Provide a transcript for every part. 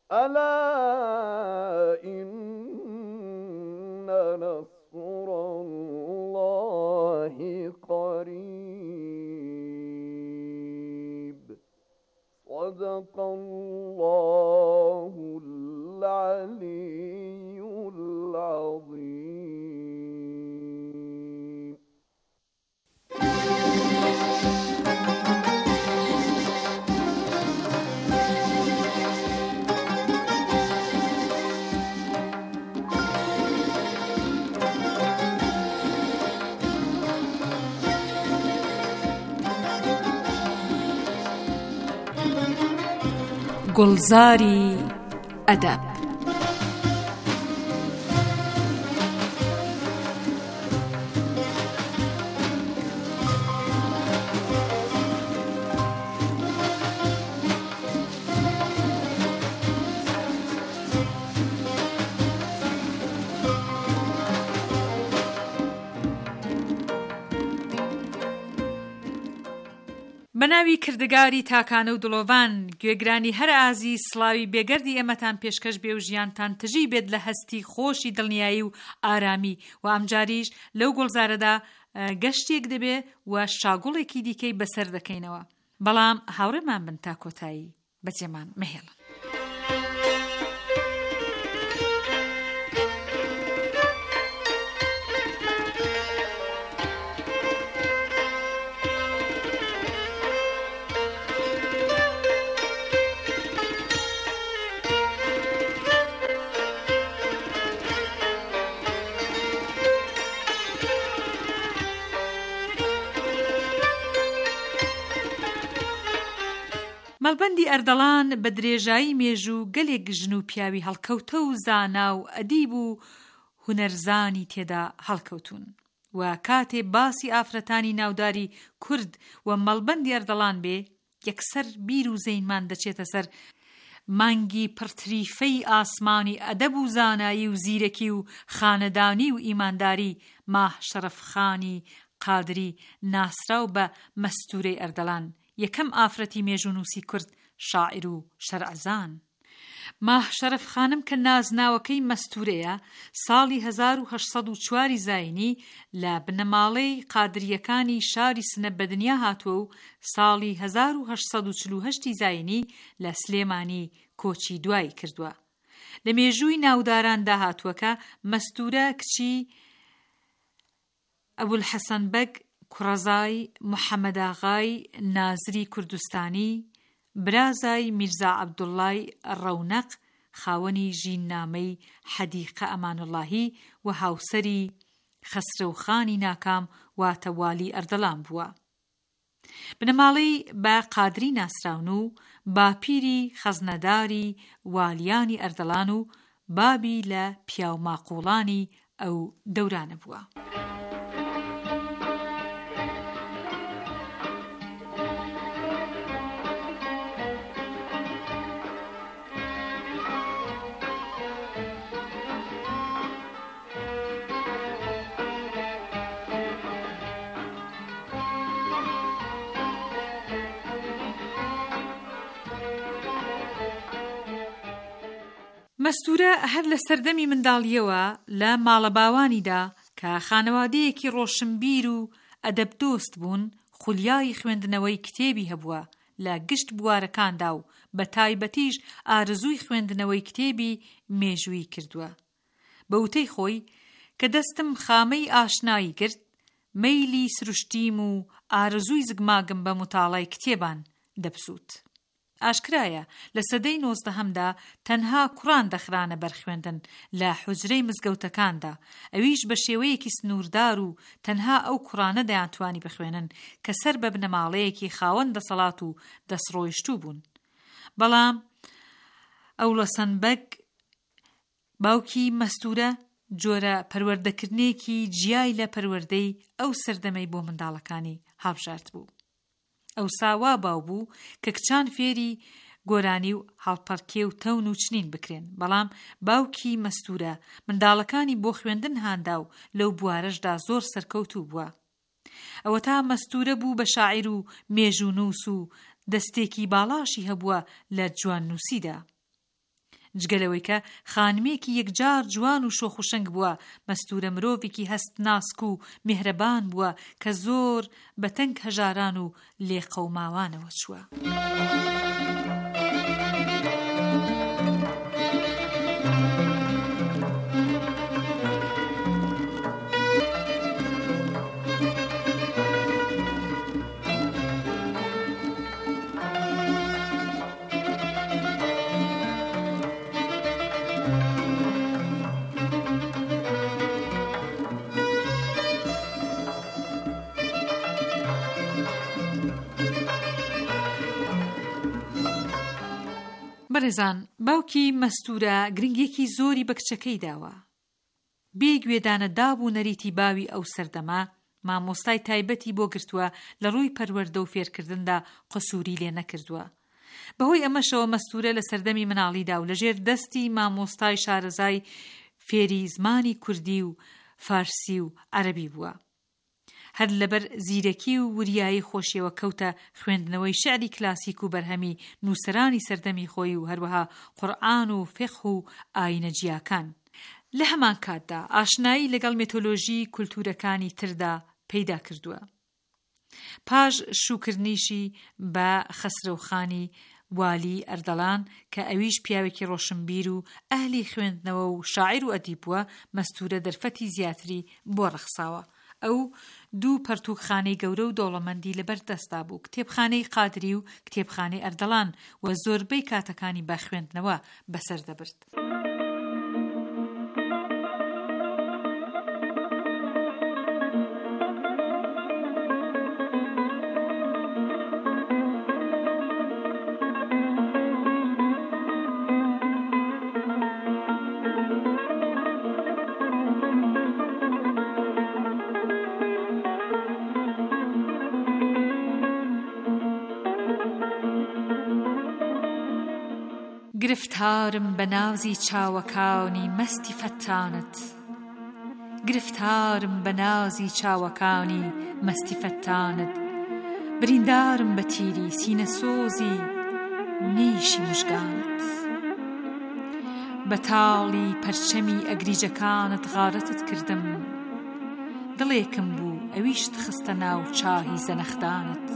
ألا إن نصر الله قريب صدق الله العلي العظيم. گوڵزاری ئەدەب. بەناوی کردگاری تاکانە و دڵۆڤان، گوێگرانی هەر ئازی، سڵاوی بێگەردی ئێمەتان پێشکەش بێ و ژیانتان تژی بێت لە هەستی خۆشی دڵنیایی و ئارامی. و ئەمجاریش لەو گوڵزارەدا گەشتێک دەبێ و شاگوڵێکی دیکەی بەسەر دەکەینەوە. بەڵام هاوڕێمان بن تا کۆتایی بەجێمان مەهێڵن. مەڵبەندی ئەردەڵان بە درێژایی مێژوو گەلێک ژن و پیاوی هەڵکەوتە و زانا و ئەدیب و هونەرزانی تێدا هەڵکەوتون. و کاتێ باسی ئافرەتانی ناوداری کورد و مەڵبەندی ئەردەڵان بێ، یەکسەر بیر و زەینمان دەچێتە سەر مانگی پڕتریفەی ئاسمانی ئەدەب و زانایی و زیرەکی و خانەدانی و ئیمانداری ماه شەرەفخانی قادری ناسراو بە مەستورەی ئەردەڵان، یەکەم ئافرەتی مێژوونووسی کورد، شاعیر و شەرعزان. ماه شەرەفخانم کە نازناوەکەی مەستورەیە، ساڵی 1804 زاینی لە بنەماڵەی قادریەکانی شاری سنە بەدنیا هاتووە و ساڵی 1848 زاینی لە سلێمانی کۆچی دوای کردووە. لە مێژووی ناوداراندا هاتووەکە مەستورە کچی ئەبولحەسەن بەگ کوڕەزای محەممەداغای نازری کوردستانی، برازای میرزا عەبدوڵڵای ڕەونەق خاوەنی ژیننامەی حەدیقە ئەمانوڵڵاهی و هاوسەری خەسرەوخانی ناکام واتە والی ئەردەڵان بووە. بنەماڵەی بە قادری ناسراون و باپیری خەزنەداری والیانی ئەردەڵان و بابی لە پیاوماقوڵانی ئەو دەورانە بووە. مەستورە هەر لە سەردەمی منداڵیەوە لە ماڵە باوانیدا کە خانەوادەیەکی ڕۆشنبیر و ئەدەبدۆست بوون، خولیای خوێندنەوەی کتێبی هەبووە لە گشت بوارەکاندا و بە تایبەتیش ئارزووی خوێندنەوەی کتێبی مێژووی کردووە. بە وتەی خۆی کە دەستم خامەی ئاشنایی کرد، مەیلی سروشتیم و ئارزووی زگماگم بە متاڵای کتێبان دەپسووت. ئاشکرایە لە سەدەی 19هەمدا تەنها کوڕان دەخرانە بەرخوێندن لە حوجرەی مزگەوتەکاندا، ئەویش بە شێوەیەکی سنووردار و تەنها ئەو کوڕانە دەیانتوانی بخوێنن کە سەر بە بنەماڵەیەکی خاوەن دەسەڵات و دەسڕۆیشتوو بوون. بەڵام ئەوڵەسەن بەگ باوکی مەستورە جۆرە پەروەردەکردنێکی جیای لە پەروەردەی ئەو سەردەمەی بۆ منداڵەکانی هەڵبژارد بوو. ئەو ساوا باو بوو کە کچان فێری گۆرانی و هەڵپەرکێ و تەون و چنین بکرێن، بەڵام باوکی مەستورە منداڵەکانی بۆ خوێندن هاندا و لەو بوارەشدا زۆر سەرکەوتوو بووە. ئەوە تا مەستورە بوو بە شاعیر و مێژوونووس و دەستێکی باڵاشی هەبووە لە جواننووسیدا. جگەلەوەی کە خانمێکی یەکجار جوان و شۆخ و شەنگ بووە. مەستورە مرۆڤێکی هەست ناسک و میهرەبان بووە کە زۆر بە تەنگ هەژاران و لێقەوماوانەوە چووە. بەڕێزان، باوکی مەستورە گرنگێکی زۆری بە کچەکەی داوە. بێگوێدانە دابوو نەریتی باوی ئەو سەردەما مامۆستای تایبەتی بۆ گرتووە لە ڕووی پەروەردە و فێرکردندا قسووری لێ نەکردووە. بەهۆی ئەمەشەوە مەستورە لە سەردەمی مناڵیدا و لەژێر دەستی مامۆستای شارەزای فێری زمانی کوردی و فارسی و عەرەبی بووە. هەر لەبەر زیرەکی و وریایی خۆشیەوە کەوتە خوێندنەوەی شعری کلاسیک و بەرهەمی نووسرانی سەردەمی خۆی و هەروەها قورئان و فقه و ئاینە جیاکان. لە هەمان کاتدا ئاشنایی لەگەڵ مێتۆلۆژی کولتورەکانی تردا پەیدا کردووە. پاش شوکردنیشی بە خەسرەوخانی والی ئەردەڵان کە ئەویش پیاوێکی ڕۆشنبیر و ئەهلی خوێندنەوە و شاعیر و ئەدیب بووە، مەستورە دەرفەتی زیاتری بۆ ڕەخساوە. ئەو دوو پەرتووکخانەی گەورە و دەوڵەمەندی لەبەر دەستا بوو، کتێبخانەی قادری و کتێبخانەی ئەردەڵان، و زۆربەی کاتەکانی بە خوێندنەوە بەسەر دەبرد. گرفتارم بە نازی چاوەکانی مەستی فەتانت، گرفتارم بە نازی چاوەکانی مەستی فەتانت، بریندارم بە تیری سینە سۆزی نیشی موژگانت، بە تاڵی پەرچەمی ئەگریجەکانت غارەتت کردم، دڵێکم بوو ئەویشت خستە ناو چاهی زەنەخدانت.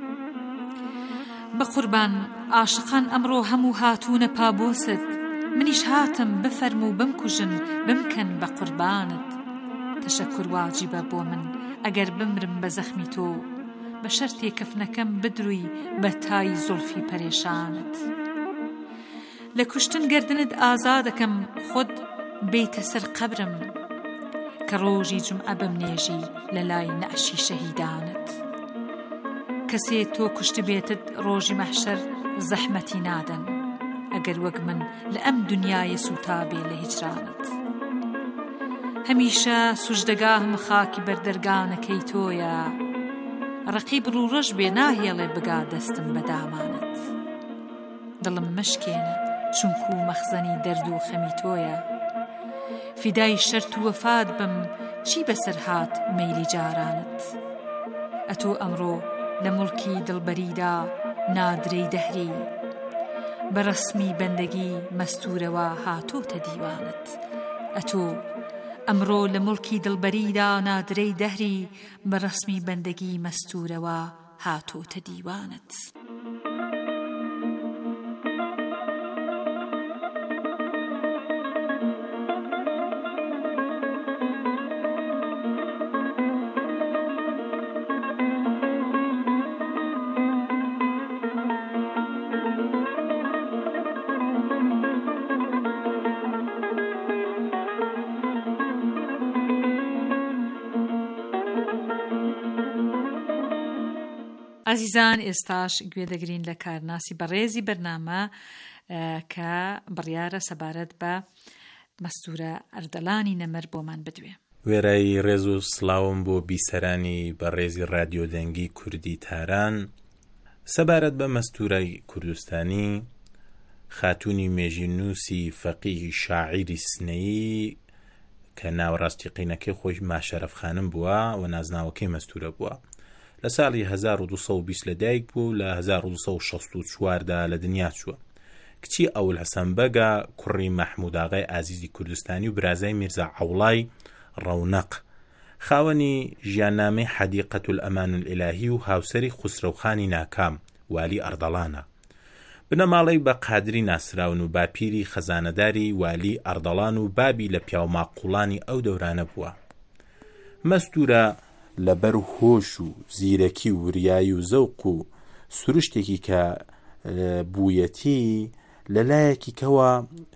بەقوربان عاشقان ئەمڕۆ هەموو هاتوونە پابۆست، منیش هاتم بفەرم و بمکوژن بمکەن بە قوربانت. تەشەکر واجیبە بۆ من ئەگەر بمرم بە زەخمی تۆ، بە شەرتێ کەفنەکەم بدروی بە تای زولفی پەرێشانت. لە کوشتن گردنت ئازادەکەم خۆت بێتە سەر قەبرم، کە ڕۆژی جومعە بمنێژی لە لای نەعشی شەهیدانت. کەسێ تۆ کوشت بێتت ڕۆژی مەحشەر زەحمەتی نادەن، ئەگەر وەک من لە ئەم دنیای سوتابێ لە هیجرانت. هەمیشە سوژدەگاهم خاکی بەردەرگانەکەی تۆیە، ڕەقیب ڕوو ڕەش بێ ناهێڵێ بگا دەستم بە دامانت. دڵم مەشکێنە چونکو مەخزەنی دەرد و خەمی تۆیە، فیدای شەرت و وەفات بم چی بەسەر هات مەیلی جارانت. ئەتۆ ئەمڕۆ لە موڵکی دڵبەریدا نادرەی دەهری، بە ڕەسمی بەندەگی مەستورەوە هاتۆتە دیوانت. ئەتۆ ئەمڕۆ لە موڵکی دڵبەریدا نادرەی دەهری، بە ڕەسمی بەندەگی مەستورەوە هاتۆتە دیوانت. عزیزان، ئێستاش گوێدەگرین لە کارناسی بەڕێزی بەرنامە کە بڕیارە سەبارەت بە مەستورە ئەردەڵانی نەمەر بۆمان بدوێ. وێرای ڕێز و سڵاوم بۆ بیسەرانی بەڕێزی رادیۆ دەنگی کوردی تاران. سەبارەت بە مەستورای کوردستانی، خاتوونی مێژینووسی فەقیهی شاعیری سنەیی کە ناوەڕاستی قینەکەی خۆی ماشەرەف خانم بووە و نازناوەکەی مەستورە بووە. لە ساڵی 1220 لەدایک بوو، لە 1264 دا لە دنیا چووە. کچی ئەول حەسەن بەگە کوڕی مەحموود ئاغای ئازیزی کوردستانی و برازای میرزا عەوڵای ڕەونەق، خاوەنی ژیاننامەی حەدیقەت الئەمان الئیلاهی و هاوسەری خوسرەوخانی ناکام والی ئەردەڵانە. بنەماڵەی بە قادری ناسراون و باپیری خەزانەداری والی ئەردەڵان و بابی لە پیاوماقوڵانی ئەو دەورانە بووە. مەستورە لەبەر هۆش و زیرەکی و وریایی و زەوق و سروشتێکی کە بوویەتی لەلایەکی کەوە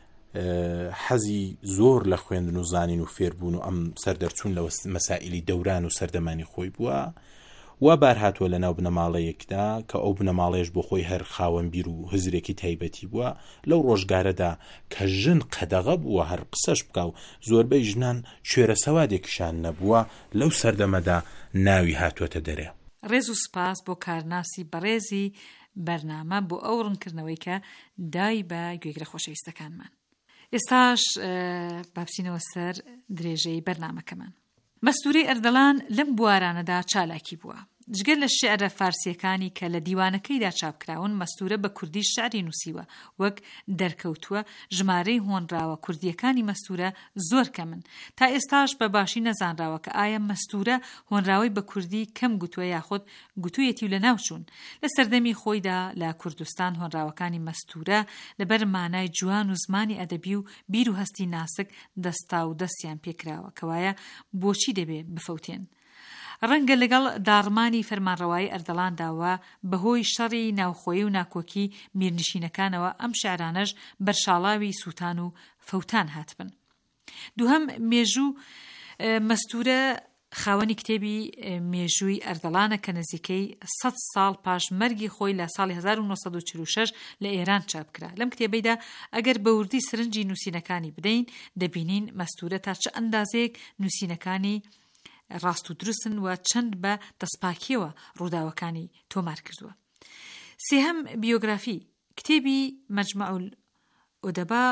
حەزی زۆر لە خوێندن و زانین و فێربوون و ئەم سەردەرچوون لە مەسائیلی دەوران و سەردەمانی خۆی بووە و بار هاتووە لە ناو بنەماڵەیەکدا کە ئەو بنەماڵەیەش بۆ خۆی هەر خاوەنبیر و هزرێکی تایبەتی بووە. لەو ڕۆژگارەدا کە ژن قەدەغە بووە هەر قسەش بکە و زۆربەی ژنان کوێرە سەوادێکیشان نەبووە، لەو سەردەمەدا ناوی هاتووەتە دەرێ. ڕێز و سپاس بۆ کارناسی بەڕێزی بەرنامە بۆ ئەو ڕوونکردنەوەی کە دای بە گوێگرە خۆشەویستەکانمان. ئێستاش بابچینەوە سەر درێژەی بەرنامەکەمان. مەستوورەی ئەردەڵان لەم بوارانەدا چالاکی بووە. جگەر لە شێعرە فارسیەکانی کە لە دیوانەکەیدا چاپکراون، مەستورە بە کوردی شعری نووسیوە، وەک دەرکەوتووە. ژمارەی هۆنراوە کوردیەکانی مەستورە زۆر کەمن. تا ئێستاش بە باشی نەزانراوە کە ئایا مەستورە هۆنراوی بە کوردی کەم گوتووە یاخود گوتوویەتی و لە ناوچوون. لە سەردەمی خۆیدا لە کوردستان هۆنراوەکانی مەستورە لەبەر مانای جوان و زمانی ئەدەبی و بیر و هەستی ناسک دەستا و دەستیان پێکراوە کەوایە بۆچی دەبێ بفەوتێن. ڕەنگە لەگەڵ داڕمانی فەرمانڕەوایی ئەردەڵانداوە بەهۆی شەڕی ناوخۆیی و ناکۆکی میرنشینەکانەوە ئەم شیعرانەش بەرشاڵاوی سووتان و فەوتان هاتبن. دووهەم مێژوو مەستورە خاوەنی کتێبی مێژووی ئەردەڵانە کە نزیکەی 100 ساڵ پاش مەرگی خۆی لە ساڵی 1946 لە ئێران چاپکرا. لەم کتێبەیدا ئەگەر بە وردی سرنجی نووسینەکانی بدەین دەبینین مەستورە تا چه ئەندازەیەک نووسینەکانی ڕاست و دروستن و چەند بە دەستپاکیەوە ڕووداوەکانی تۆمار کردووە. سێهەم بیۆگرافی کتێبی مەجموع الئودەبا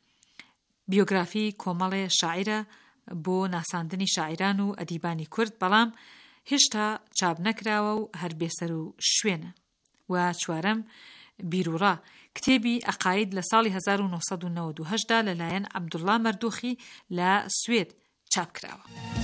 بیۆگرافی کۆمەڵێ شاعیرە بۆ ناساندنی شاعیران و ئەدیبانی کورد، بەڵام هێشتا چاپ نەکراوە و هەر بێسەر و شوێنە. و چوارەم بیرورا کتێبی ئەقاید لە ساڵی 1998دا لەلایەن عەبدوڵڵا مەردوخی لە سوێد چاپ کراوە.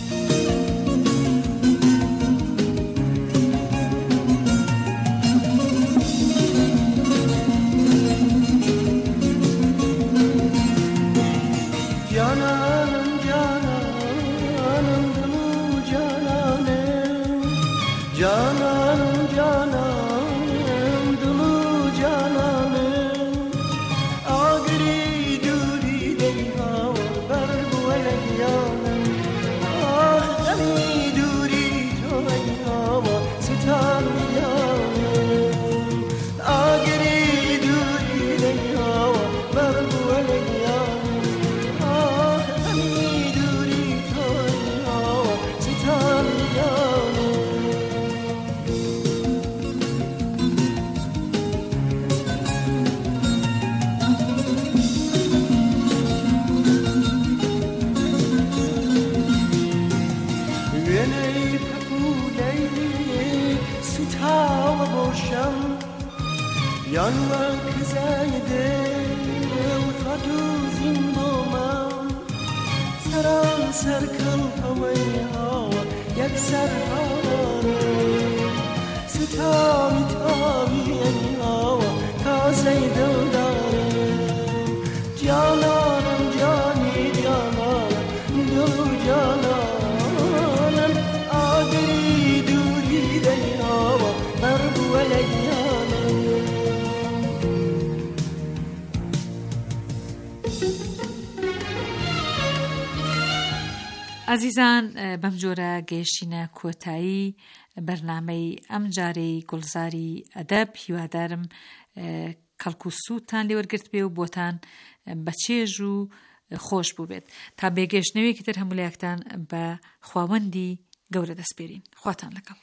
Yanmak üzere Haduzin boman Saran sarkın havaya Yakser hava Sitam tabiyen hava Taze dağları Cananım cani cananım Dolu cananım Agri duri den hava Darbu eleyyanım عزیزان بەم جۆرە گەیشتینە کۆتایی بەرنامەی ئەم جارەی گوڵزاری ئەدەب. هیوادارم کەڵک و سوودتان لێوەرگرت بێ و بۆتان بەچێژ و خۆش بوو بێت. تا بێگەشتنەوەیەکی تر هەموو بە خواوەندی گەورە دەسپێرین. خواتان لەگەڵ.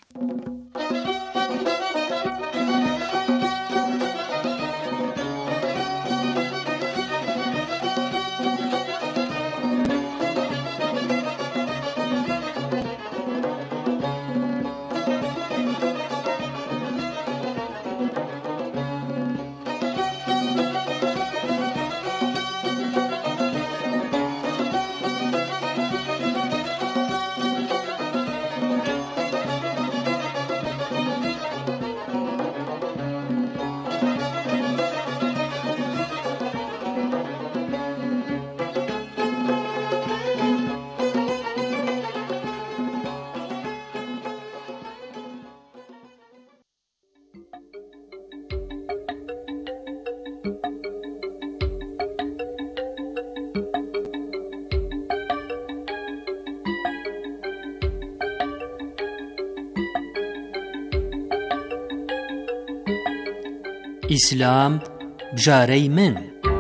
ئیسلام بژارەی من.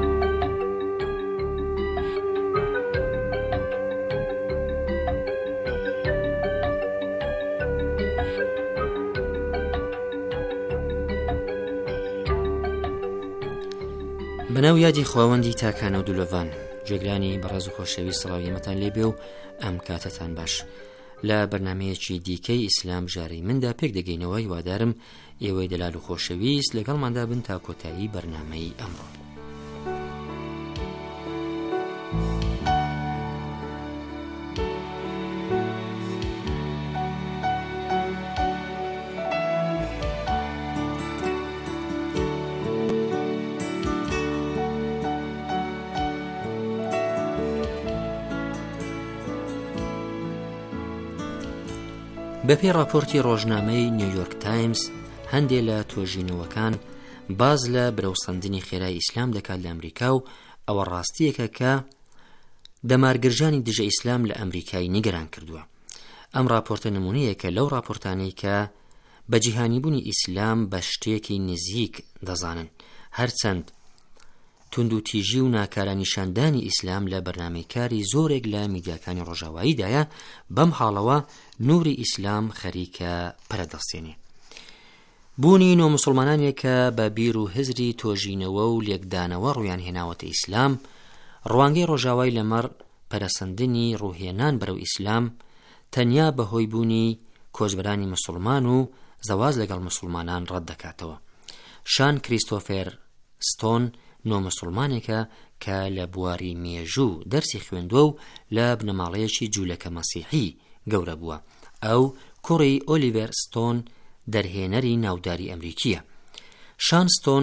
بەناو یادی خواوەندی تاکانە و دولۆڤان، جێگرانی بەڕێز و خۆشەویست سڵاویەمەتان لێبێ و ئەم کاتەتان باش. لە بەرنامەیەکی دیکەی ئیسلام ژارەی مندا پێک دەگەینەوە. هیوادارم ئێوەی دەلال و خۆشەویست لەگەڵماندا بن تا کۆتایی بەرنامەی ئەمڕۆ. بەپێی راپۆرتی ڕۆژنامەی نیویۆرک تایمز، هەندێک لە تۆژینەوەکان باز لە برەوسەندنی خێرای ئیسلام دەکات لە ئەمریکا و ئەوە ڕاستیەکە کە دەمارگرژانی دژە ئیسلام لە ئەمریکای نیگەران کردووە. ئەم راپۆرتە نمونەیەکە لەو راپۆرتانەی کە بە جیهانیبوونی ئیسلام بە شتێکی نزیک دەزانن، هەرچەند تونند و تیژی و ناکارانیشاندانی ئیسلام لە بەرنامەی کاری زۆرێک لە میدیاکانی ڕۆژاواییدایە، بەم حاڵەوە نوری ئیسلام خەریکە پەرەدەستێنێ. بوونی نۆ مسلمانانێکە بە بیر و هزری تۆژینەوە و لێکدانەوە ڕویان هێناوەتە ئیسلام، ڕوانگەی ڕۆژاوای لەمەڕ پەرەسەندنی ڕوهێنان بەرەو ئیسلام تەنیا بەهۆی بوونی کۆچبەرانی مسلمان و زەواز لەگەڵ مسلمانان ڕەت دەکاتەوە. شان کریستۆفەر ستۆن نۆ مسلمانێکە کە لە بواری مێژوو دەرسی خوێندووە و لە بنەماڵەیەکی جوولەکە مەسیحی گەورە بووە. ئەو کوڕی ئۆلیڤەر ستۆن دەرهێنەری ناوداری ئەمریکیە. شان ستۆن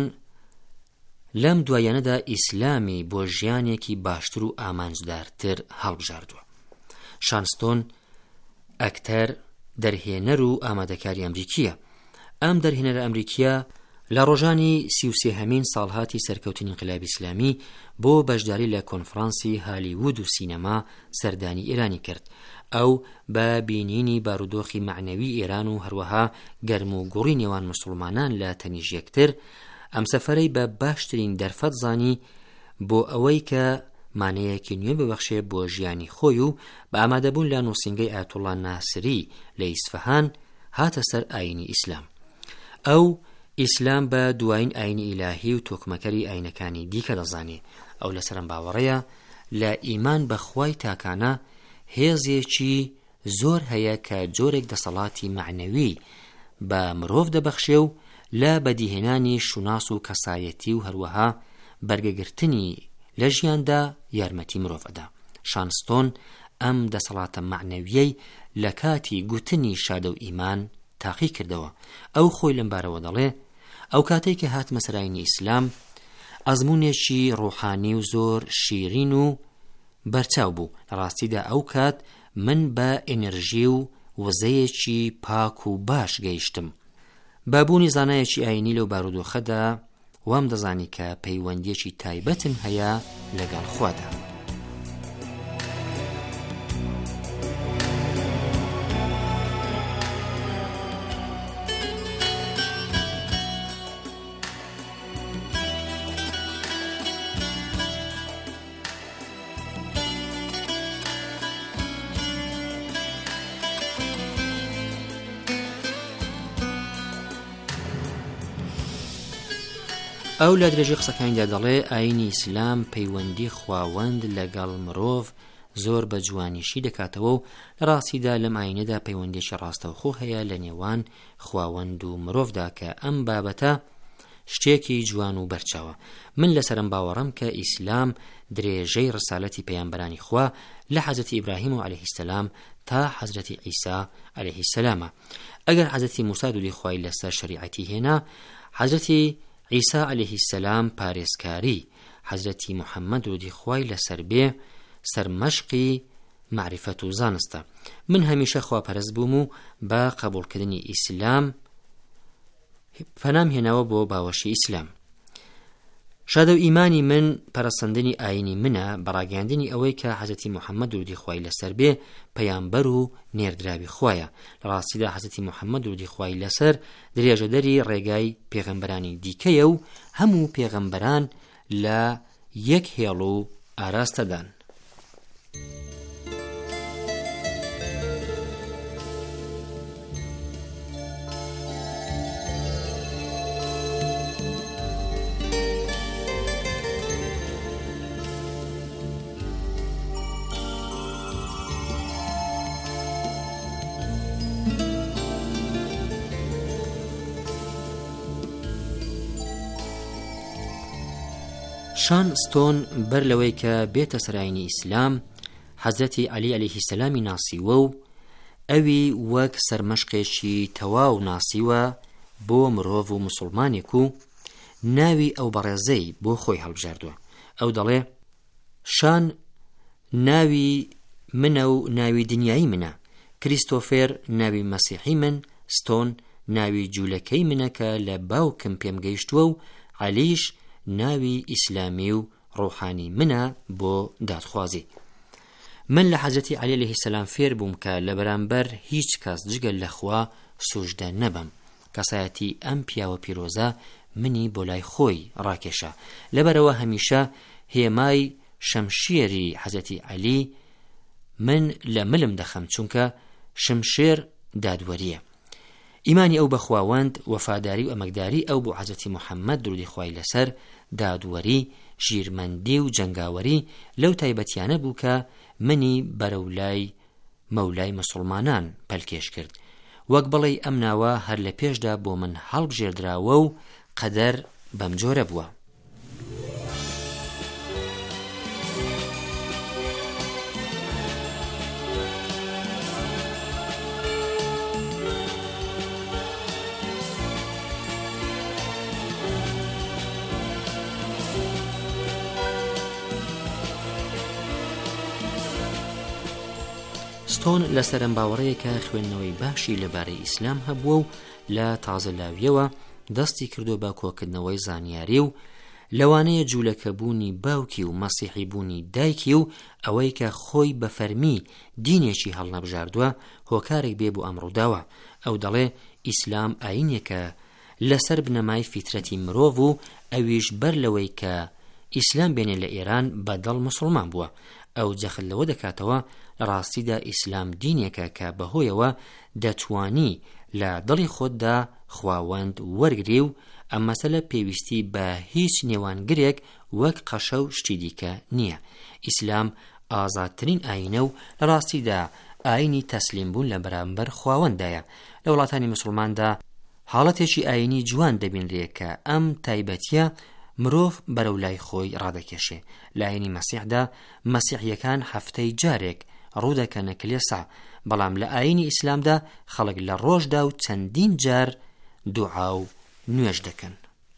لەم دوایانەدا ئیسلامی بۆ ژیانێکی باشتر و ئامانجدارتر هەڵبژاردووە. شان ستۆن ئەکتەر، دەرهێنەر و ئامادەکاری ئەمریکیە. ئەم دەرهێنەرە ئەمریکیە لە ڕۆژانی 33هەمین ساڵهاتی سەرکەوتنی انقلابی ئیسلامی بۆ بەشداری لە کۆنفرانسی هالیوود و سینەما سەردانی ئێرانی کرد. ئەو بە بینینی بارودۆخی معنەوی ئێران و هەروەها گەرم و گوڕی نێوان مسلمانان لە تەنیژ یەکتر، ئەم سەفەرەی بە باشترین دەرفەت زانی بۆ ئەوەی کە مانەیەکی نوێ ببەخشێ بۆ ژیانی خۆی و بە ئامادەبوون لە نووسینگەی ئایەتوڵڵا ناسری لە ئیسفەهان هاتە سەر ئاینی ئیسلام. ئەو ئیسلام بە دوایین ئاینی ئیلاهی و تۆکمەکەری ئاینەکانی دیکە دەزانێ. ئەو لەسەرم باوەڕەیە لە ئیمان بە خوای تاکانە هێزێکی زۆر هەیە کە جۆرێک دەسەڵاتی معنەوی بە مرۆڤ دەبەخشێ و لە بەدیهێنانی شوناس و کەسایەتی و هەروەها بەرگەگرتنی لە ژیاندا یارمەتی مرۆڤ ئەدا. شان ستۆن ئەم دەسەڵاتە معنەویەی لە کاتی گوتنی شادە و ئیمان تاقی کردەوە. ئەو خۆی لەم بارەوە دەڵێ ئەو کاتێک کە هاتمە سەراینی ئیسلام ئەزمونێکی ڕوحانی و زۆر شیرین و بەرچاو بوو. ڕاستیدا ئەو کات من بە ئێنەرژی و وزەیەکی پاک و باش گەیشتم. بابوونی زانایەکی ئاینی لەو بارودۆخەدا وام دەزانی کە پەیوەندیەکی تایبەتم هەیە لەگەڵ خوادا. ئەو لە درێژی قسەکانیدا دەڵێ ئاینی ئیسلام پەیوەندی خواوەند لەگەڵ مرۆڤ زۆر بە جوانیشی دەکاتەوە و لە ڕاستیدا لەم ئاینەدا پەیوەندێکی ڕاستەوخۆ هەیە لە نێوان خواوەند و مرۆڤدا کە ئەم بابەتە شتێکی جوان و بەرچاوە. من لەسەرم باوەڕم کە ئیسلام درێژەی ڕسالەتی پەیامبەرانی خوا لە حەزرەتی ئیبراهیم و عەلەیهی سەلام تا حەزرەتی عیسا عەلەیهی سەلامە. ئەگەر حەزرەتی موسا دوودی خوای لەسەر شەریعەتی هێنا، حەزرەتی عیسا عەلەیهی سەلام پارێزکاری، حەزرەتی محەممەد دوودی خوای لەسەر بێ سەرمەشقی معرفەت و زانستە. من هەمیشە خواپەرست بووم و بە قبولکردنی ئیسلام پەنام هێناوە بۆ باوەشی ئیسلام. شادە و ئیمانی من پەرەسەندنی ئاینی منە بەڕاگەاندنی ئەوەی کە حەزەتی محەممەد درودی خوای لەسەر بێ پەیامبەر و نێردراوی خوایە. لە ڕاستیدا حەزەتی محەممەد درودی خوای لەسەر درێژەدەری ڕێگای پێغەمبەرانی دیکەیە و هەموو پێغەمبەران لە یەک هێڵ و ئاراستەدان. شان ستۆن بەر لەوەی کە بێتە سەرایەنی ئیسلام حەزرەتی عەلی عەلەیهی سەلامی ناسیوە و ئەوی وەک سەرمەشقێکی تەواو ناسیوە بۆ مرۆڤ و موسڵمانێک و ناوی ئەو بەڕێزەی بۆ خۆی هەڵبژاردووە. ئەو دەڵێ شان ناوی منە و ناوی دنیایی منە، کریستۆفێر ناوی مەسیحی من، ستۆن ناوی جوولەکەی منە کە لە باوکم پێم گەیشتووە و عەلیش ناوی ئیسلامی و ڕۆحانی منە بۆ دادخوازی. من لە حەزرەتی عەلی عەلەیهی سەلام فێر بووم کە لە بەرامبەر هیچ کەس جگەل لە خوا سوژدە نەبم. کەسایەتی ئەم پیاوە پیرۆزە منی بۆ لای خۆی ڕاکێشە. لەبەرەوە هەمیشە هێمای شەمشێری حەزرەتی عەلی من لە ملم دەخەم، چونکە شمشێر دادوەریە. ئیمانی ئەو بە خواوەند، وەفاداری و ئەمەکداری ئەو بۆ حەزرەتی محەممەد درودی خوای لەسەر، دادوەری، ژیرمەندی و جەنگاوەری لەو تایبەتیانە بوو کە منی بەرەولای مەولای مسڵمانان پەلکێش کرد. وەک بڵێ ئەم ناوە هەر لە پێشدا بۆ من هەڵبژێردراوە و قەدەر بەم جۆرە بووە. ستۆن لە سەرم باوەڕەیەکە خوێندنەوەی باشی لەبارەی ئیسلام هەبووە و لە تازەلاویەوە دەستی کردو بە کۆکردنەوەی زانیاری و لەوانەیە جوولەکەبوونی باوکی و مەسیحی بوونی دایکی و ئەوەی کە خۆی بە فەرمی دینێکی هەڵنەبژاردووە هۆکارێک بێ بۆ ئەمڕۆداوە. ئەو دەڵێ ئیسلام ئاینێکە لەسەر بنەمای فیترەتی مرۆڤ و ئەویش بەر لەوەی کە ئیسلام بێنێ لە ئێران بەدڵ مسڵمان بووە. ئەو جەخت لەوە دەکاتەوە لە ڕاستیدا ئیسلام دینێکە کە بەهۆیەوە دەتوانی لە دڵی خۆتدا خواوەند وەرگری و ئەم مەسەلە پێویستی بە هیچ نێوانگرێک وەک قەشە و شتی دیکە نییە. ئیسلام ئازادترین ئاینە و لە ڕاستیدا ئاینی تەسلیم بوون لە بەرامبەر خواوەندایە. لە وڵاتانی مسڵماندا حاڵەتێکی ئاینی جوان دەبینرێت کە ئەم تایبەتیە مرۆڤ بەرەو لای خۆی ڕادەکێشێ. لە ئاینی مەسیحدا مەسیحیەکان هەفتەی جارێک ڕوودەکەنە کلێسا، بەڵام لە ئاینی ئیسلامدا خەڵک لە ڕۆژدا و چەندین جار دوعا و نوێژ دەکەن.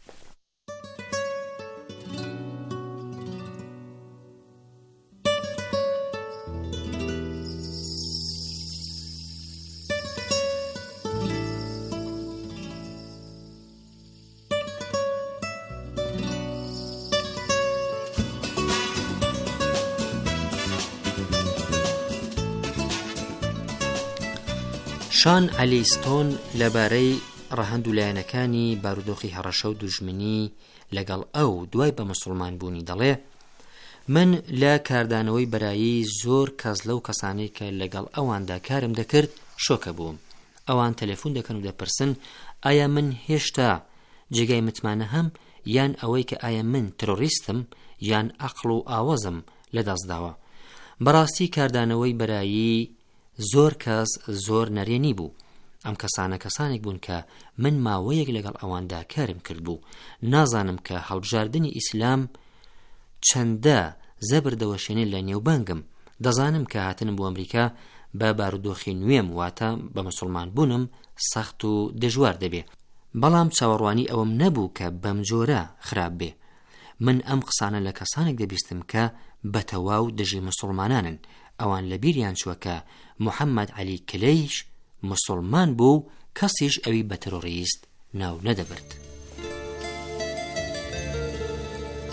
شان عەلی ستۆن لەبارەی ڕەهەند و لایەنەکانی بارودۆخی هەڕەشە و دوژمنی لەگەڵ ئەو دوای بە مسڵمان بوونی دەڵێ من لە کاردانەوەی بەرایی زۆر کەس لەو کەسانەی کە لەگەڵ ئەواندا کارم دەکرد شۆکە بووم. ئەوان تەلەفۆن دەکەن و دەپرسن ئایا من هێشتا جێگای متمانە هەم، یان ئەوەی کە ئایا من ترۆریستم یان عەقڵ و ئاوەزم لەدەستداوە. بەڕاستی کاردانەوەی بەرایی زۆر کەس زۆر نەرێنی بوو. ئەم کەسانە کەسانێک بوون کە من ماوەیەک لەگەڵ ئەواندا کارم کرد بوو. نازانم کە هەڵبژاردنی ئیسلام چەندە زەبردەوەشێنێ لە نێوبانگم. دەزانم کە هاتنم بۆ ئەمریکا بە بارودۆخی نوێم واتە بە مسڵمان بوونم سەخت و دژوار دەبێ، بەڵام چاوەڕوانی ئەوم نەبوو کە بەم جۆرە خراپ بێ. من ئەم قسانە لە کەسانێک دەبیستم کە بە تەواو دژی مسڵمانانن. ئەوان لە بیریان چووە کە محەممەد عەلی کلەیش مسڵمان بوو، کەسیش ئەوی بە تەرۆریست ناو نەدەبرد.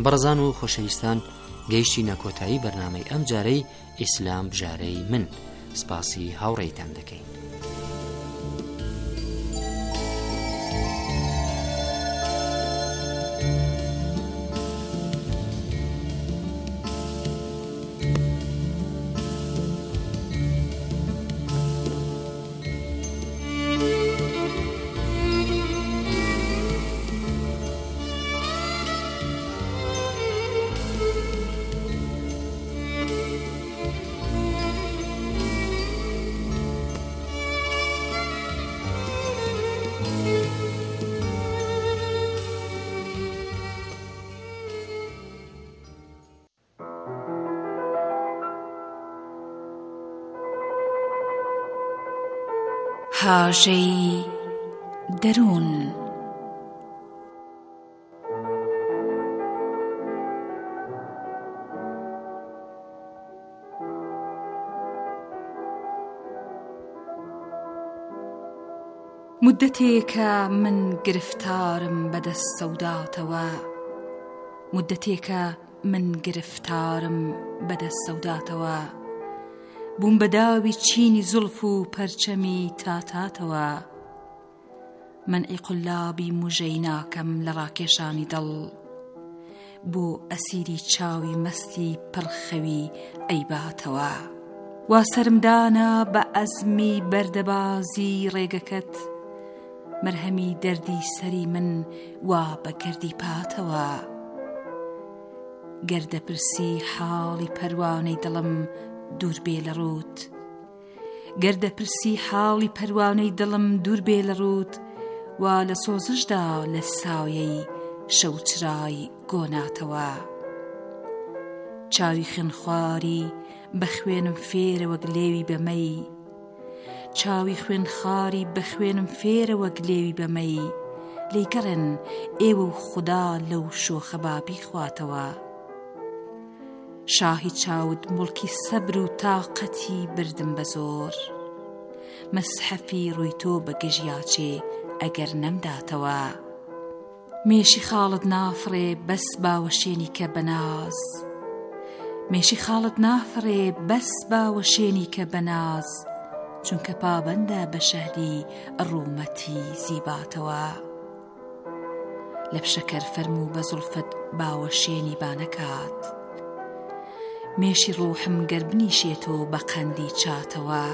بەڕزان و خۆشەویستان، گەیشتی نەکۆتایی بەرنامەی ئەم جارەی ئیسلام بژارەی من. سپاسی هاوڕێیتان دەکەین. هاژەی دەروون. مدەتێکە من گرفتارم بەدەست سەوداتەوە، مدەتێکە من گرفتارم بەدەست سەوداتەوە، بووم بەداوی چینی زولف و پەرچەمی تاتاتەوە، منعی قولابی موژەی ناکەم لە ڕاکێشانی دڵ، بۆ ئەسیری چاوی مەستی پڕخەوی ئەیباتەوە. وا سەرمدانە بە ئەزمی بەردەبازی ڕێگەکەت، مەرهەمی دەردی سەری من وا بە گەردی پاتەوە. گەردەپرسی حاڵی پەروانەی دڵم دوور بێ لە ڕووت، گەردەپرسی حاڵی پەروانەی دڵم دوور بێ لە ڕووت، وا لە سۆزشدا لە سایەی شەوچرای گۆناتەوە. چاوی خوێنخواری بە خوێنم فێرە وەک لێوی بەمەی، چاوی خوێنخواری بە خوێنم فێرە وەک لێوی بەمەی، لێیگەڕن ئێوە و خودا لەو شۆخە بابی خواتەوە. شاهی چاود مڵکی سەبر و تاقەتی بردم بە زۆر، مەسحەفی ڕووی تۆ بە گژیاچێ ئەگەر نەمداتەوە. مێشی خاڵت نافڕێ بەس باوەشێنی کە بەناز، مێشی خاڵت نافڕێ بەس باوەشێنی کە بەناز، چونکە پابەندە بە شەهری ڕوومەتی زیباتەوە. لە پشەکەر فەرموو بە زولفت باوەشێنی بانەکات، مێشی ڕوحم گەربنیشێتۆ بە قەندی چاتەوە.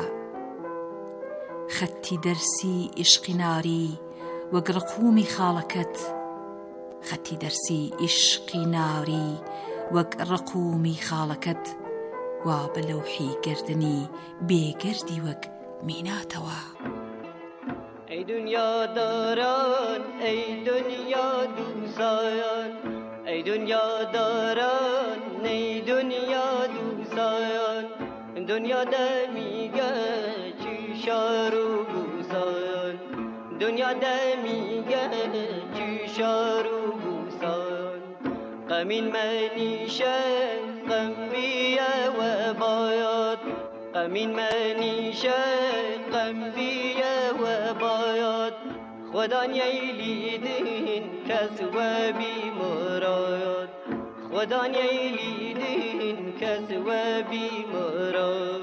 خەتی دەرسی عیشقی ناری وەک ڕقومی خاڵەکەت، خەتی دەرسی عیشقی ناری وەک ڕقومی خاڵەکەت، وا بە لەوحی گردنی بێگەردی وەک میناتەوە. ای دنیا داران، ای دنیا دوستان، ای دنیا داران، ای دنیا دوستان، دنیا دمیگه چی شارو بوسان، دنیا دمیگه چی شارو بوسان. غمین منیشه غم بیه و باید، غمین منیشه غم بیه و باید، خدا نیلیدین کس و بی مراد، خدا نیلیدین کس و بی مراد.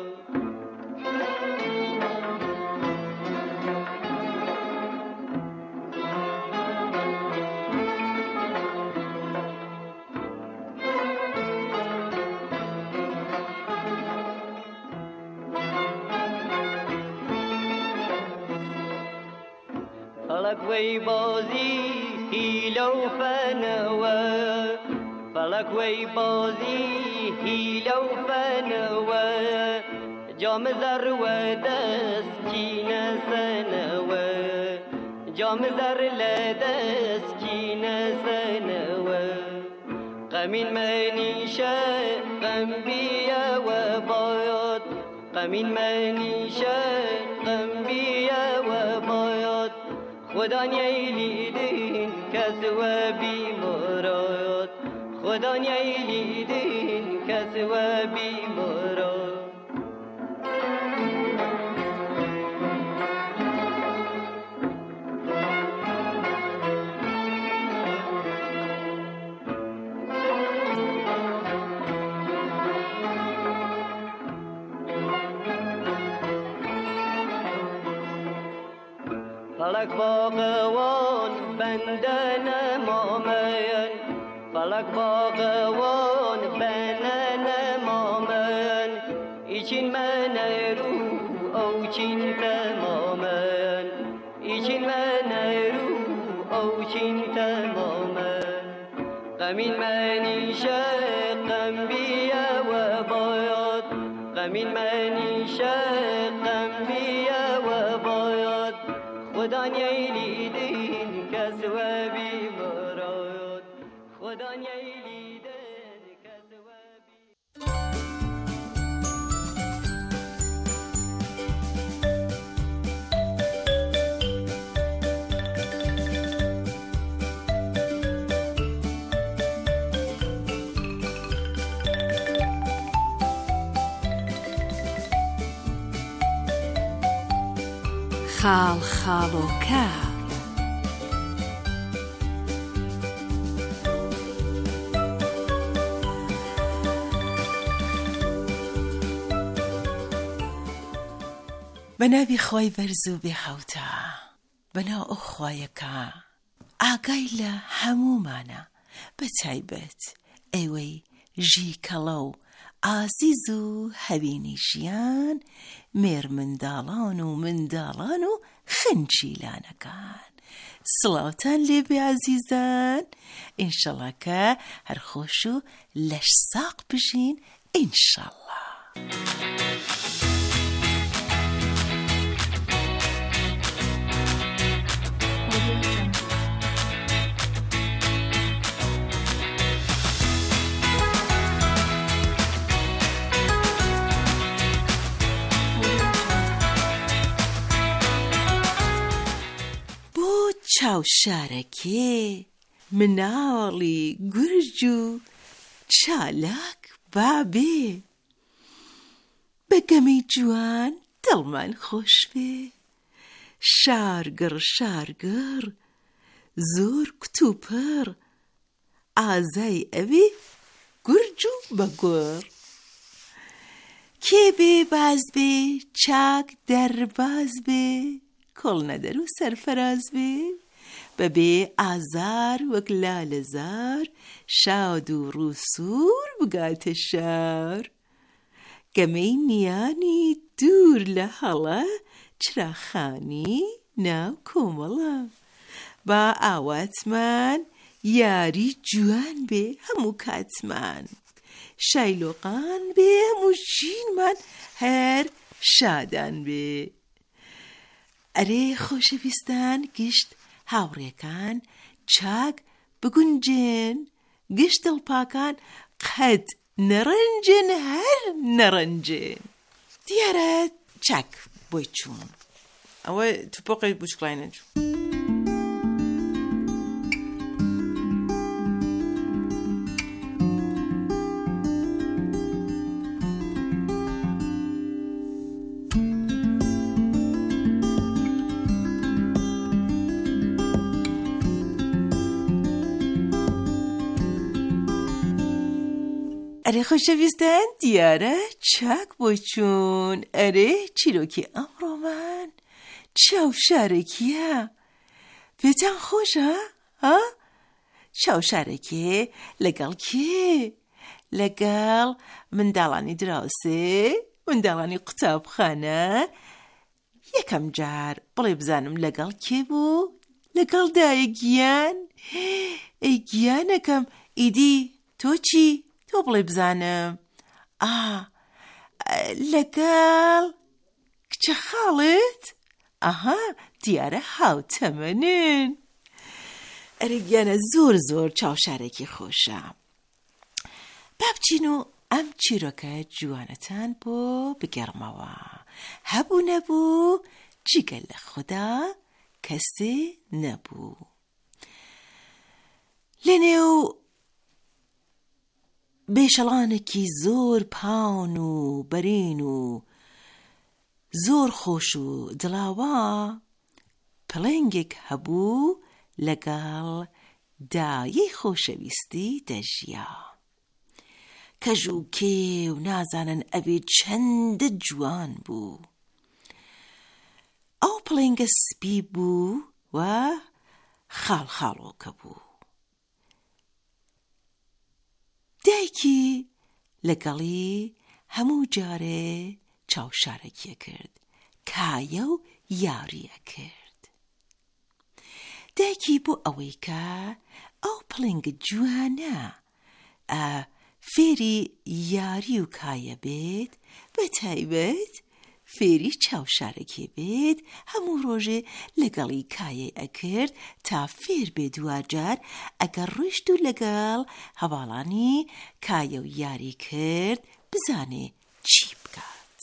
فلک وی بازی هیله و فنوه، فلک وی بازی هیله و فنوه، جام زر و دست چینه سنوه، جام زر لدست چینه سنوه. غمین منیشه غم بیه و باید، غمین منیشه غم بیه و باید، خدا نیلیدین کس و بی مراد، خدا نیلیدین کس و بی مراد. فلک باقوان بندن مامن فلک باقوان بندن مامن ایچین من رو او چین تمامن ایچین من رو او چین تمامن غمین منیشه غم بیا و باید غمین منیشه غم بیا و باید خدا نیلیدین کس و بیماراد خدا نیلیدین کس و خاڵ خاڵۆکە بەناوی خۆی بەرز و بێحەوتە بەناو ئەو خوایەکە ئاگای لە هەمومانە بەتایبەت ئێوەی ژی کەڵە و ئازیز و هەوینی ژیان مێر منداڵان و منداڵان و خنچیلانەکان سڵاوتان لێبێ عەزیزان ئینشەڵا کە هەرخۆش و لەش ساق بژین ئینشەڵا چاوشارەکێ مناڵی گورج و چالاک بابێ بەگەمەی جوان دڵمان خۆش بێ شارگڕ شارگڕ زۆر کتوپڕ ئازای ئەوێ گورج و بەگۆڕ کێ بێ باز بێ چاک دەرباز بێ کۆڵ نەدەر و سەرفەراز بێ بەبێ ئازار وەک لالەزار شاد و ڕووسور بگاتە شار گەمەی نیانی دوور لە هەڵە چراخانی ناو کۆمەڵە با ئاواتمان یاری جوان بێ هەموو کاتمان شایلۆقان بێ هەموو ژینمان هەر شادان بێ ئەرێ خۆشەویستان گشت هاوڕێکان چاک بگونجێن گشت دڵپاکان قەت نەڕەنجن هەر نەڕەنجن دیارە چاک بۆی چوون ئەوە توپۆقی بچکڵای نەجوو ئەرێ خۆشەویستان دیارە چاک بۆی چوون ئەرێ چیرۆکی ئەمڕۆمان چاوشارێکیە پێتان خۆشە ها چاوشارێکێ لەگەڵ کێ لەگەڵ منداڵانی دراوسێ منداڵانی قوتابخانە یەکەم جار بڵێ بزانم لەگەڵ کێ بوو لەگەڵ دایە گیان ئەی گیانەکەم ئیدی تۆ چی تۆ بڵێ بزانم لەگەڵ کچە خاڵت ئەها دیارە هاوتەمەنن ئەرە گیانە زۆر زۆر چاوشارێکی خۆشە با بچین و ئەم چیرۆکە جوانەتان بۆ بگەڕمەوە هەبوو نەبوو جگە لە خوددا کەسێ نەبوو لەنێو بێشەڵانێکی زۆر پاون و بەرین و زۆر خۆش و دڵاوا پڵنگێک هەبوو لەگەڵ دایەی خۆشەویستی دەژیا کەژ و کێ و نازانن ئەوێ چەندە جوان بوو ئەو پڵنگە سپی بوو و خاڵخاڵۆکە بوو. دایکی لەگەڵی هەموو جارێ چاوشارێکیە کرد، کایە و یاریە کرد. دایکی بۆ ئەوەی کە ئەو پڵنگە جوانە فێری یاری و کایە بێت، بە تایبەت فێری چاوشارێکی بێت، هەموو ڕۆژێ لەگەڵی کایە ئەکرد تا فێر بێ دوجار ئەگەر ڕۆیشت و لەگەڵ هەواڵانی کایە و یاری کرد بزانێ چی بکات.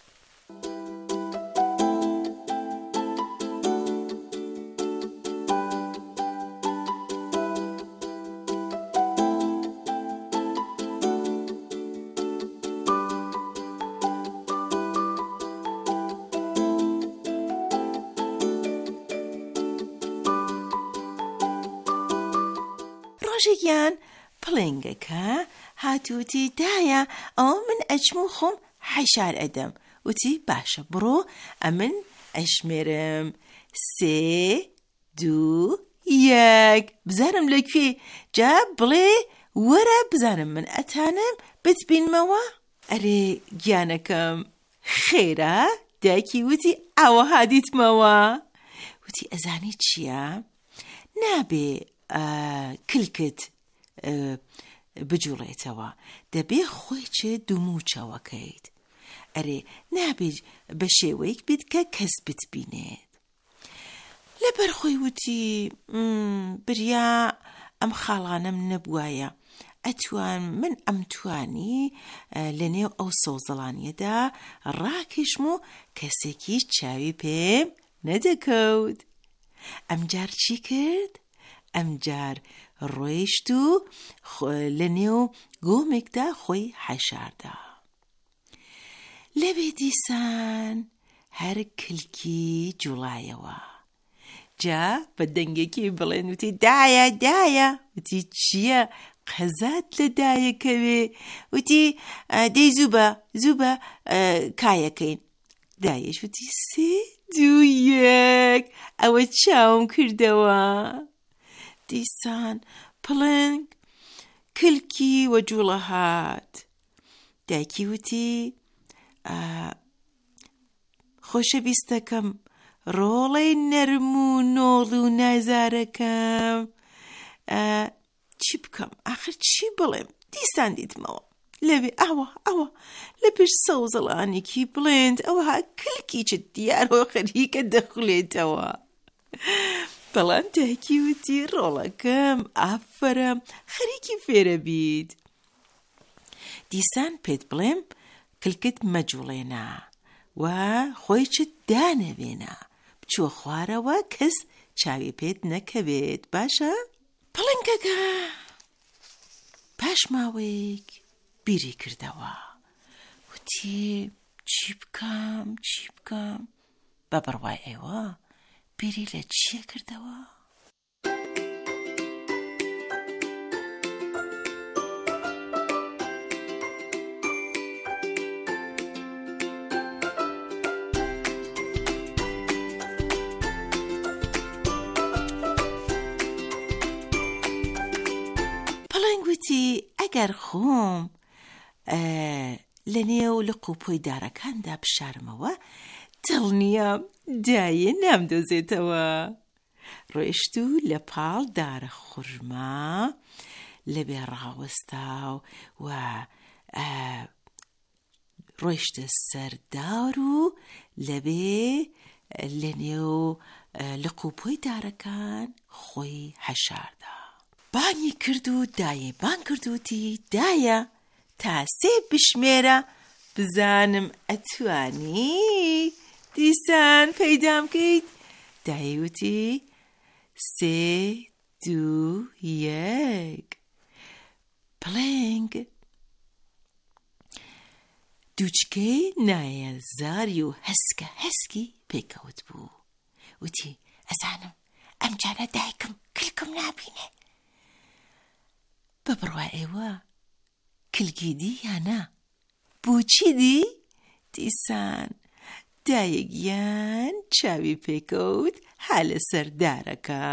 ڕۆژێکیان پڵنگەکە هاتووتی دایە ئەوە من ئەچم و خۆم حەشار ئەدەم. وتی باشە بڕۆ ئەمن ئەشمێرم 3 2 1 بزانم لەکوێ، جا بڵێ وەرە بزانم من ئەتانم بتبینمەوە. ئەرێ گیانەکەم خێرە؟ دایکی وتی ئەوە هادیتمەوە. وتی ئەزانی چییە؟ نابێ کلکت بجوڵێتەوە، دەبێ خۆی چێ دووموچەوەکەیت. ئەرێ نابێت بە شێوەیەک بیت کە کەس بتبینێت. لەبەر خۆی وتی بریا ئەم خاڵانم نەبوایە، من ئەمتوانی لە نێو ئەو سۆزەڵانیەدا ڕاکێشم و کەسێکی چاوی پێم نەدەکەوت. ئەمجار چی کرد؟ ئەمجار ڕۆیشت و لە نێو گۆمێکدا خۆی حەشاردا. لەبێ دیسان هەر کلکی جوڵایەوە. جا بە دەنگێکی بڵێن وتی دایە دایە. وتی چییە؟ قەزات لە دایەکەوێ. وتی دەی زوو بە کایەکەین. دایەش وتی 3 2 1 ئەوە چاوم کردەوە. دیسان پڵنگ کلکی وە جوڵە هات. دایکی وتی خۆشەویستەکەم، ڕۆڵەی نەرم و نۆڵ و نازارەکەم، چی بکەم؟ آخر چی بڵێم؟ دیسان دیتمەوە لەبێ ئەوە لە پێش سەوزەڵانێکی بڵێند ئەوە کلکی چ دیارۆ خەریکە دەخولێتەوە. بەڵام دایکی وتی ڕۆڵەکەم ئافرە خەریکی فێرە بیت. دیسان پێت بڵێم کلکت مەجوڵێنە و خۆی چت دانەوێنە، بچوە خوارەوە کەس چاوی پێت نەکەوێت، باشە؟ پڵنگەکە پاش ماوەیەک بیری کردەوە. وتی چی بکەم؟ بە بڕوای ئێوە بیری لە چیە کردەوە؟ پڵنگ وتی ئەگەر خۆم لە نێو لق و پۆی دارەکاندا بشارمەوە دڵنیام دایە نامدۆزێتەوە. ڕۆیشت و لە پاڵ دارە خوڕما لەبێ ڕاوەستا و ڕۆیشتە سەردار و لەبێ لە نێو لق و پۆی دارەکان خۆی حەشاردا. بانی کرد و دایە بان کردوتی دایە تا 3 بشمێرە بزانم ئەتوانی. دیسان پەیدام کەیت. دایوتی 3 2 1. پڵنگ دووچکەی نایە زاری و هەسکی پێکەوت بوو. وتی ئەزانم ئەم جارە دایکم کلکم نابینێ. بە بڕوا ئێوە کلکی دی یانە؟ بۆچی دی؟ دیسان دایەگیان چاوی پێکەوت هالە سەردارەکە.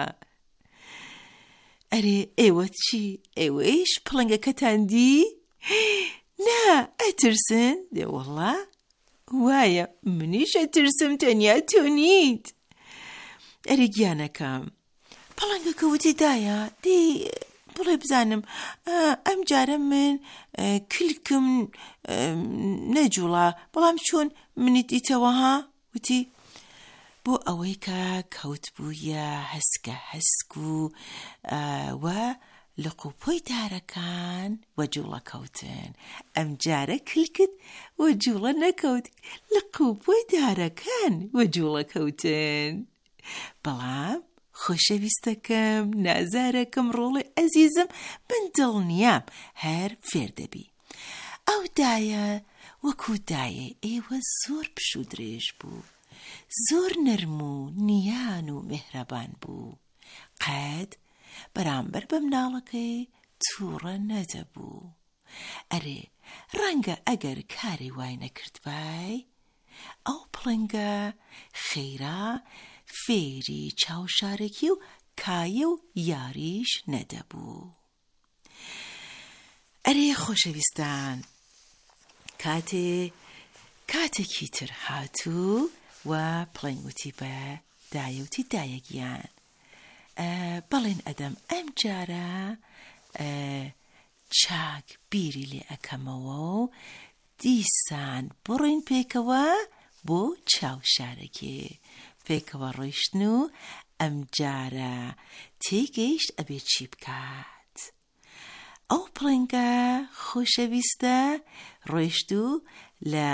ئەرێ ئێوە چی؟ ئێوەیش پڵنگەکەتان دی؟ نا ئەترسن؟ دێ وەڵا وایە منیش ئەترسم تەنیا تۆ نیت. ئەرێ گیانەکەم پڵنگەکە وتی دایە دی بڵێ بزانم ئەم جارە من کلکم نەجوڵا بەڵام چۆن منیت دیتەوە ها؟ وتی بۆ ئەوەی کە کەوت بوویە هەسکە هەسک و لە قوپۆی دارەکان وە جوڵە کەوتن. ئەم جارە کلکت وە جوڵە نەکەوت، لە قوپۆی دارەکان وە جوڵە کەوتن. بەڵام خۆشەویستەکەم نازارەکەم ڕۆڵی ئەزیزم من دڵنیام هەر فێر دەبی. ئەو دایە وەکو دایە ئێوە زۆر پش و درێژ بوو، زۆر نەرم و نیان و مهرەبان بوو، قەت بەرامبەر بە مناڵەکەی تووڕە نەدەبوو. ئەرێ ڕەنگە ئەگەر کاری وای نەکردبای ئەو پڵنگە خەیرا فێری چاوشارێکی و کایە و یاریش نەدەبوو. ئەرێ خۆشەویستان کاتێکی تر هاتوو و پڵنگوتی بە دایەوتی دایەگیان بەڵێن ئەدەم ئەم جارە چاک بیری لێ ئەکەمەوە و دیسان بڕین پێکەوە بۆ چاوشارەکێ. پێکەوە ڕۆیشتن و ئەم جارە تێگەیشت ئەبێ چی بکات. ئەو پڵنگە خۆشەویستە ڕۆیشت و لە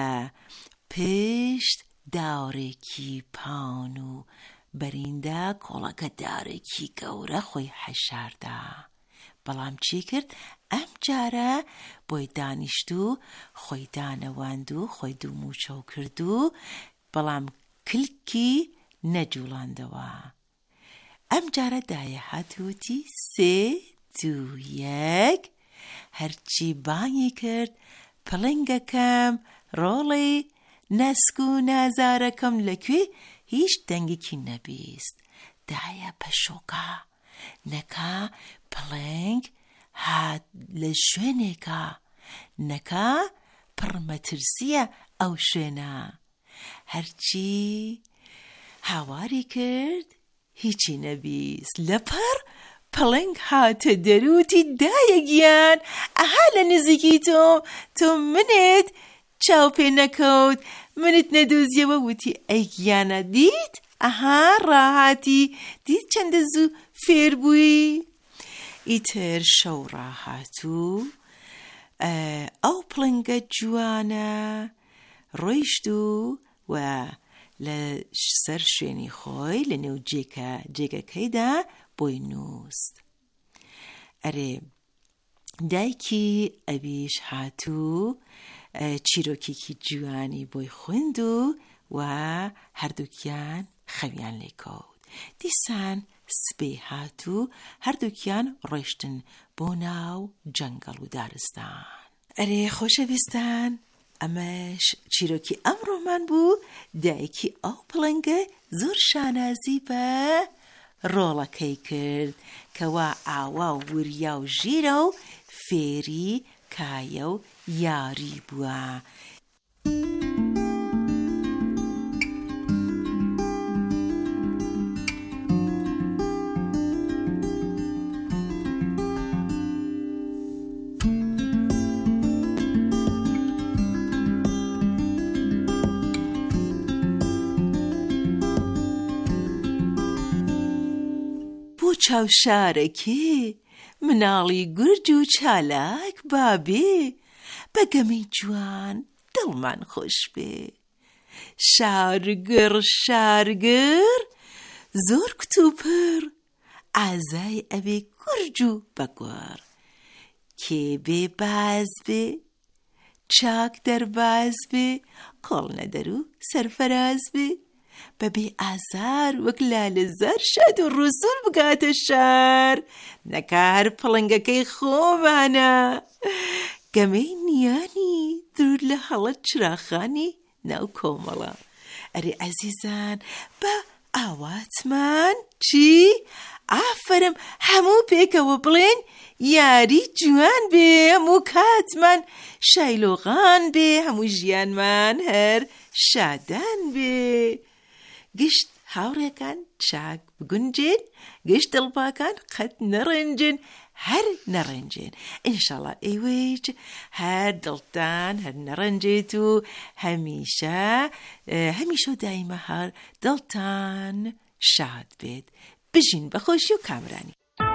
پشت داوڕێکی پان و بەریندا کۆڵەکە دارێکی گەورە خۆی حەشاردا. بەڵام چی کرد؟ ئەم جارە بۆی دانیشت و خۆی دانەواند و خۆی دووموچەو کرد و بەڵام کلکی نەجوڵاندەوە. ئەم جارە دایە هاتووتی 3 2 1 هەرچی بانگی کرد پڵنگەکەم ڕۆڵی نەسک و نازارەکەم لەکوێ هیچ دەنگێکی نەبیست. دایە پەشۆکە نەکا پڵنگ هات لە شوێنێکە نەکا پڕمەترسیە ئەو شوێنە. هەرچی هاواری کرد هیچی نەبیست. لەپەر پڵنگ هاتە دەروتی دایەگیان ئەها لە نزیکی تۆ منت چاو پێ نەکەوت منت نەدۆزیەوە. وتی ئەی گیانە دیت ئەها ڕاهاتی دیت چەندە زوو فێر بووی. ئیتر شەو ڕاهاتوو ئەو پڵنگە جوانە ڕۆیشت و لە سەر شوێنی خۆی لە نێو جێگەکەیدا بۆی نووست. ئەرێ دایکی ئەویش هاتوو چیرۆکێکی جوانی بۆی خوێند و هەردووکیان خەویان لێ کەوت. دیسان سبێ هاتوو هەردووکیان ڕۆیشتن بۆ ناو جەنگەڵ و دارستان. ئەرێ خۆشەویستان ئەمەش چیرۆکی ئەمڕۆمان بوو. دایکی ئەو پڵنگە زۆر شانازی بە ڕۆڵەکەی کرد کەوا ئاوا و وریا و ژیرە و فێری کایە و یاری بووە. چاوشارەکێ مناڵی گورج و چالاک بابێ بەگەمەی جوان دڵمان خۆش بێ. شارگر شارگر زۆر کتوپڕ ئازای ئەوێ گورج و بەگوەڕ. کێ بێ باز بێ چاک دەرباز بێ کۆڵ نەدەر و سەرفەراز بێ بەبێ ئازار وەک لالەزار شاد و ڕووسور بگاتە شار. نەکار پڵنگەکەی خۆمانە گەمەی نیانی درود لە هەڵە چراخانی ناو کۆمەڵە. ئەرێ عەزیزان بە ئاواتمان چی؟ ئافرم هەموو پێکەوە بڵێن یاری جوان بێ، هەموو کاتمان شایلۆغان بێ، هەموو ژیانمان هەر شادان بێ. گشت هاوڕێکان چاک بگونجێن، گشت دڵپاکان قەت نەڕێنجن، هەر نەڕێنجێن. ئینشاڵڵا ئێوەیش هەر دڵتان هەر نەڕێنجێت و هەمیشە و دایمە هەر دڵتان شاد بێت. بژین بەخۆشی و کامرانی.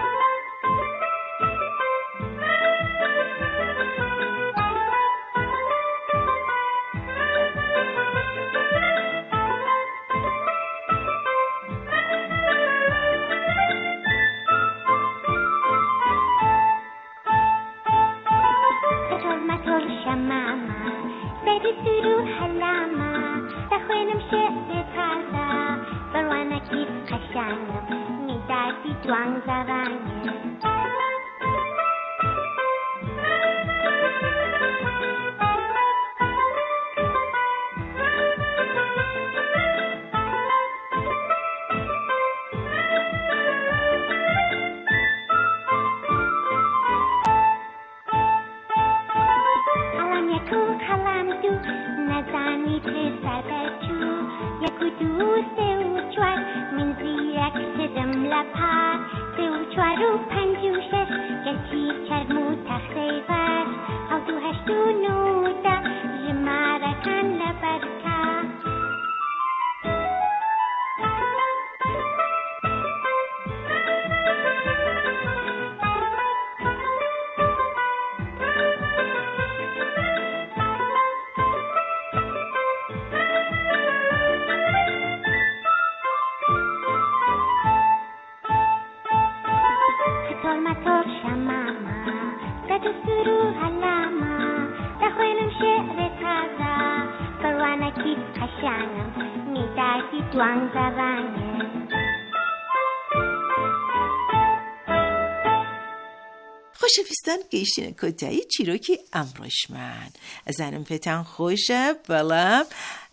خۆشەویستان گەیشتنە کۆتایی چیرۆکی ئەمڕۆشمان. ئەزانم پێتان خۆشە، بەڵام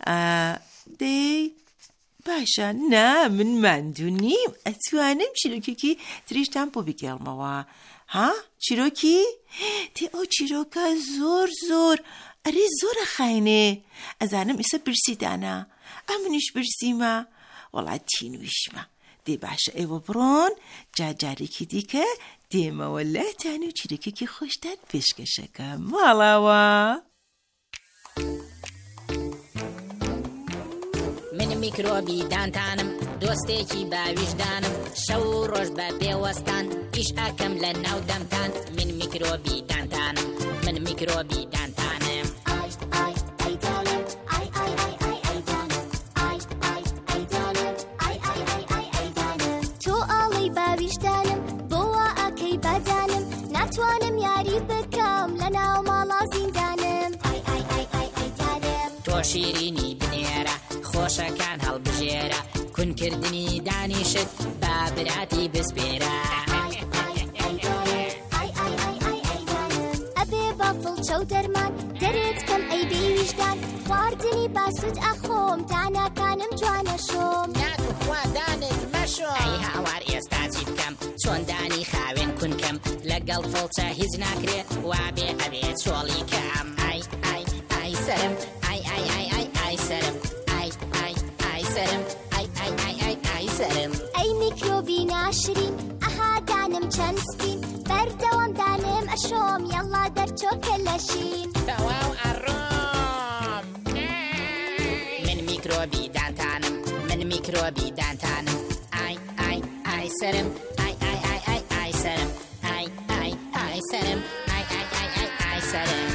باشە نا من ماندوو نیم، ئەتوانم چیرۆکێکی تریشتان بۆ بگێڵمەوە. ها چیرۆکی؟ تێ ئەو چیرۆکە زۆر ئەرێ زۆرە خاینێ. ئەزانم ئێستا برسیدانە، ئەمنیش برسیمە، وەڵات تینویشمە. دێ باشە ئێوە بڕۆن جارێکی دیکە دێمەوە لاتان و چیرۆکێکی خۆشتان پێشکەشەکە ماڵاوە. من میکرۆبی دانتانم، دۆستێکی باویژدانم، شەو ڕۆژ بە پێوەستان ئیش ئەکەم لە ناو دەمتان. من میکرۆبی دانتانم، من میکرۆبی دانتانم. تۆ ئاڵی باویژدانم، بۆوە ئەکەی بەدانم، ناتوانم یاری بکەم لە ناو ماڵا زیندانم. تۆ شیرینی بنێرە، خۆشەکان هەڵبژێرە، کونکردنی دانیشت با براتی بسپێرە. ئەبێ بە فڵچە و دەرمان دەرێت کەم ئەی بێویژدان، خواردنی باسوود ئەخۆم داناکانم جوانە شۆم. ناتو خوادانت مەشۆ. ئەی هاوار ئێستا چی بکەم، چۆن دانی خاوێن کونکەم، لەگەڵ فڵچە هیچ ناکرێ، وابێ ئەبێت چۆڵی کەم. ئای سەرم، ئای سەرم، ئای سەرم، ئای سەرم. ئەی میکرۆبی ناشرین، ئەها دانم چەند سپین، بەردەوام دانم ئەشۆم، یەڵا دەرچۆکە لەشین. تەواو ئەڕۆم. من میکرۆبی دانتانم، من میکرۆبی دانتانم. ئای سەرم، ئای سەرم، ئای سەرم، ئای سەرم.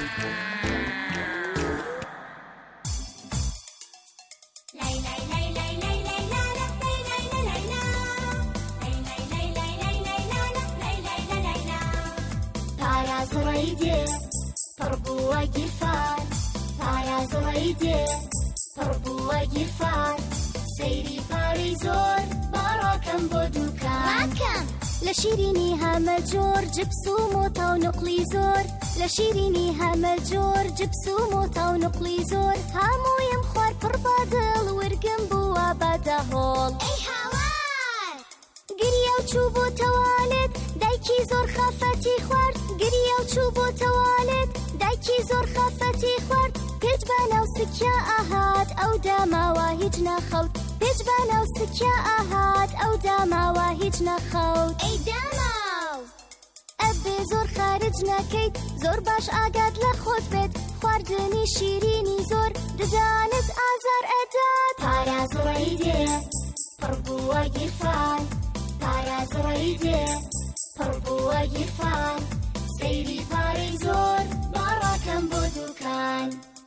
پارازڵی دێ پڕ بووە گیرفان، پارازڵی دێ پڕ بووە گیرفان، سەیری پارەی زۆر باڕاکەم بۆ دووکان. لە شیرینی هەمە جۆر، جبس و مۆتە و نوقلی زۆر، لشيريني هامە جۆر جبس و مۆتا و نقلی زۆر هەموویم خوار پڕ بەدڵ ورگم بووە بەدەهۆڵ ئەی هاوار گریە و چوو بۆ تەوالێت دایکی زۆر خەفەتی خوارد گریە و چوو بۆ تەوالێت دایکی زۆر خەفەتی خوارد پێچ بەناو سکیا ئاهات ئەو داماوە هیچ نەخەوت پێچ بەناو سکیا ئاهات ئەو داماوە هیچ نەخەوت ئەی داماو ئەبێ زۆر خارج نەکەیت زۆر باش ئاگات لە خۆت بێت خواردنی شیرینی زۆر ددانت ئازار ئەدات پارازڕی دێ پڕ بووە گیرفان پارازڕی دێ پڕ بووە گیرفان سەیری پارەی زۆر باڕاکەم بۆ دوکان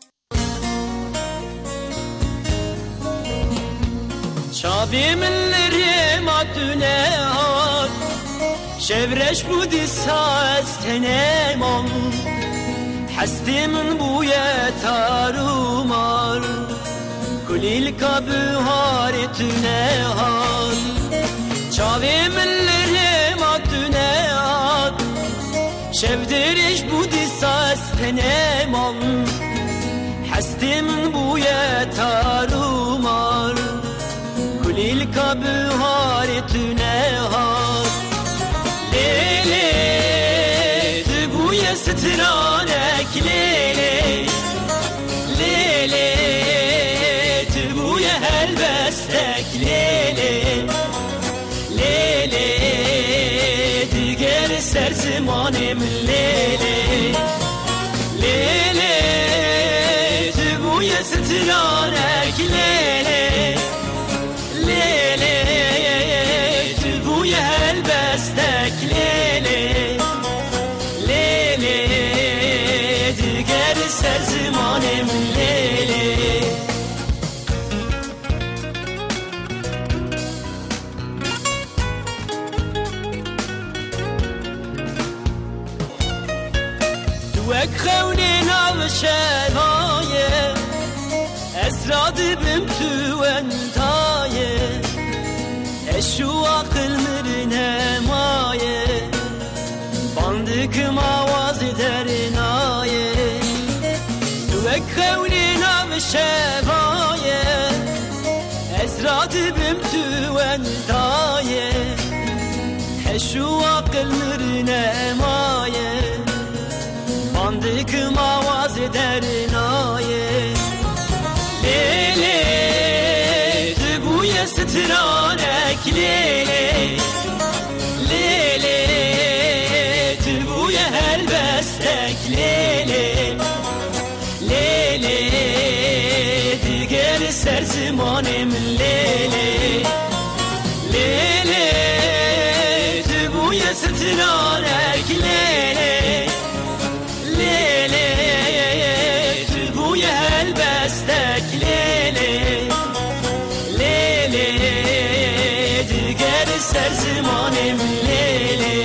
چاوی من لرێما دونێ هات شەورەش بوودی ساز تەنێمان حەستی من بوویە تارومار کولیلکا بهاری تونێ هات چاوی من لرێما دونێ هات شەودرێش بوودی ساز تەنێمان حەستی من بوویە تارومار کولیلکا بهاری تونێ هات لێلێ دبوویە سترانێک لێلێ لێلێ دبوویە هەلبەستێک لێلێ لێلێ دیگەر سەر زمانێ من لێلێ لێلێ دبوویە سترانێک لێلێ لێلێ دبوویە هەلبەستێک لێلێ لێلێ دیگەر سەر زمانێ من لێلێ وەک خەونێ ناو شەرایە ئەسرا دبم تو ئەندایە ئەشو عەقڵ مرنە مایە باندکم ئاوازی دەرنایە وەک خەونێ ناو شەرایە ئەسرا دبم تو ئەندایە ئەشو عەقڵ مرنە مایە باندکم ئاوازی دەرنایە لێلێ دبوویە سترانێک لێلێ لێلێ دبوویە هەلبەستێک لێلێ لێلێ دیگەر سەر زمانێ من لێلێ لێلێ دبوویە سترانێک لێلێ لێلێ دبوویە هەلبەستێک لێلێ لێلێ دیگەر سەر زمانێ من لێلێ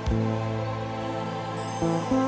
Thank you.